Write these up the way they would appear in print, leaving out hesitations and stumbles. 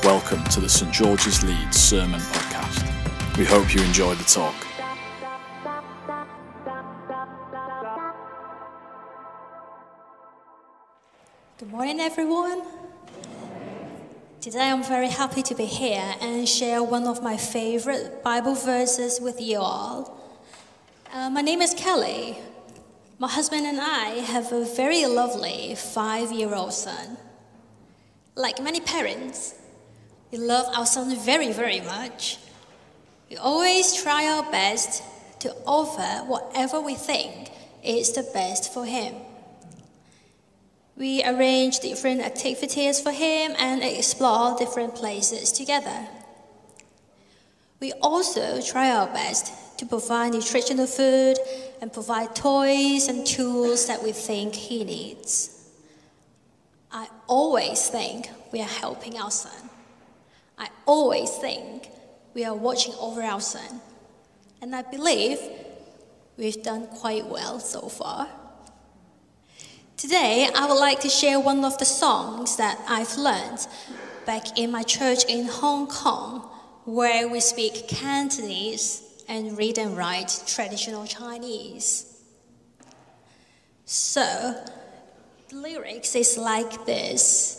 Welcome to the St George's Leeds Sermon Podcast. We hope you enjoy the talk. Good morning, everyone. Today I'm very happy to be here and share one of my favorite Bible verses with you all. My name is Kelly. My husband and I have a very lovely 5-year-old son. Like many parents, we love our son very, very much. We always try our best to offer whatever we think is the best for him. We arrange different activities for him and explore different places together. We also try our best to provide nutritional food and provide toys and tools that we think he needs. I always think we are helping our son. I always think we are watching over our son. And I believe we've done quite well so far. Today, I would like to share one of the songs that I've learned back in my church in Hong Kong, where we speak Cantonese and read and write traditional Chinese. So, the lyrics is like this.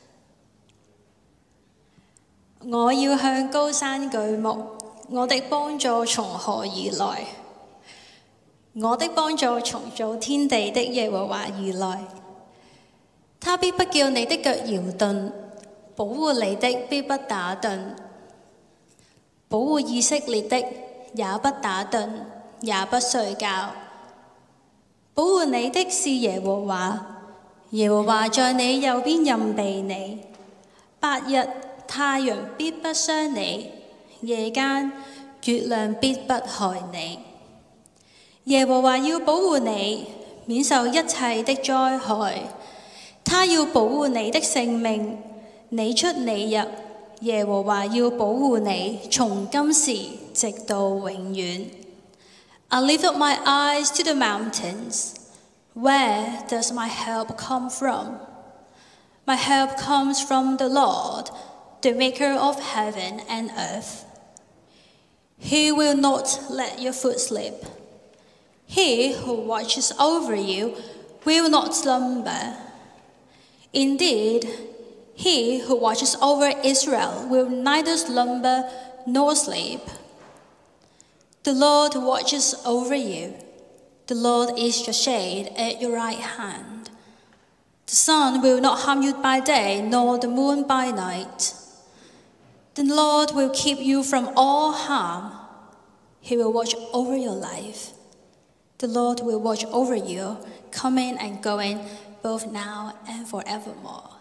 我要向高山舉目，我的幫助從何而來？我的幫助從造天地的耶和華而來。他必不叫你的腳搖頓，保護你的必不打盹。保護以色列的也不打盹，也不睡覺。保護你的是耶和華，耶和華在你右邊蔭庇你。白日太陽必不傷你，夜間月亮必不害你。耶和華要保護你，免受一切的災害。他要保護你的性命，你出你入。耶和華要保護你，從今時直到永遠。I lift up my eyes to the mountains. Where does my help come from? My help comes from the Lord, the maker of heaven and earth. He will not let your foot slip. He who watches over you will not slumber. Indeed, he who watches over Israel will neither slumber nor sleep. The Lord watches over you. The Lord is your shade at your right hand. The sun will not harm you by day, nor the moon by night. The Lord will keep you from all harm. He will watch over your life. The Lord will watch over you, coming and going, both now and forevermore.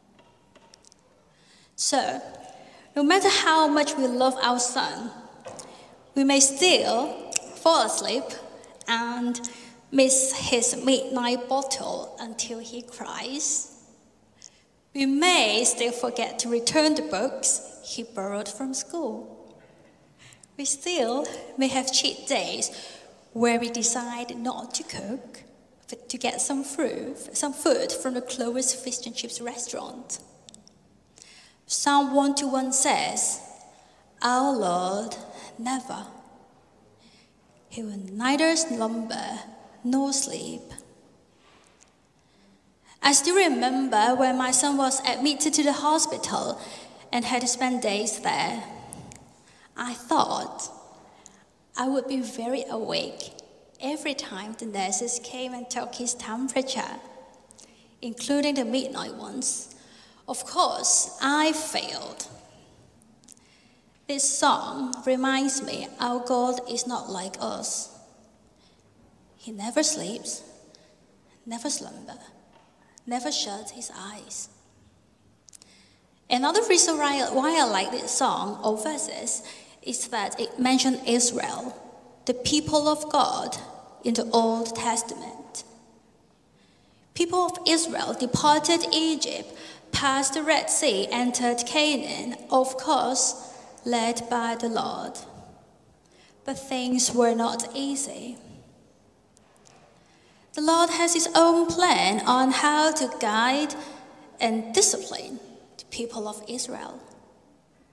So, no matter how much we love our son, we may still fall asleep and miss his midnight bottle until he cries. We may still forget to return the books he borrowed from school. We still may have cheat days where we decide not to cook, but to get some food from the closest fish and chips restaurant. Psalm 121 says, Our Lord never. He will neither slumber nor sleep. I still remember when my son was admitted to the hospital and had to spend days there. I thought I would be very awake every time the nurses came and took his temperature, including the midnight ones. Of course, I failed. This song reminds me our God is not like us. He never sleeps, never slumbers, never shuts his eyes. Another reason why I like this song or verses is that it mentions Israel, the people of God in the Old Testament. People of Israel departed Egypt, passed the Red Sea, entered Canaan, of course, led by the Lord. But things were not easy. The Lord has his own plan on how to guide and discipline the people of Israel.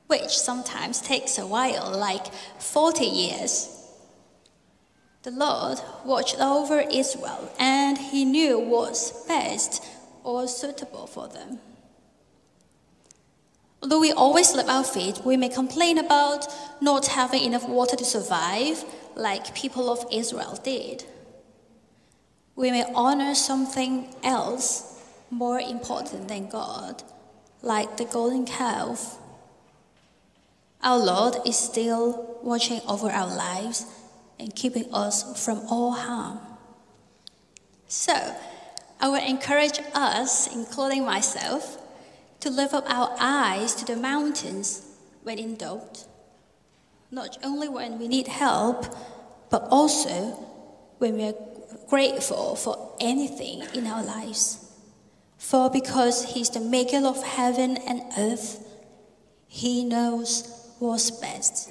which sometimes takes a while, like 40 years. The Lord watched over Israel, and he knew what's best or suitable for them. Although we always slip our feet, we may complain about not having enough water to survive, like people of Israel did. We may honor something else more important than God, like the golden calf. Our Lord is still watching over our lives and keeping us from all harm. So, I would encourage us, including myself, to lift up our eyes to the mountains when in doubt, not only when we need help, but also when we are grateful for anything in our lives. For because He's the maker of heaven and earth, He knows what's best.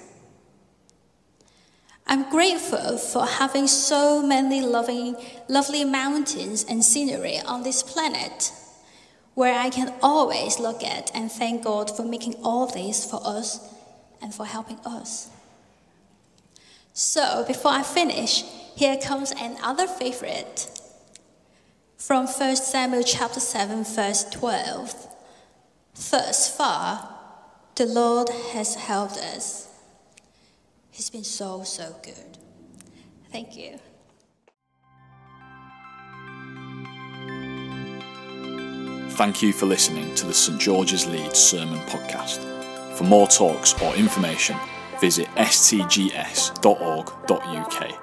I'm grateful for having so many lovely mountains and scenery on this planet, where I can always look at and thank God for making all this for us and for helping us. So, before I finish, here comes another favorite. From 1 Samuel chapter 7, verse 12. Thus far, the Lord has helped us. He's been so good. Thank you. Thank you for listening to the St George's Leeds Sermon Podcast. For more talks or information, visit stgs.org.uk.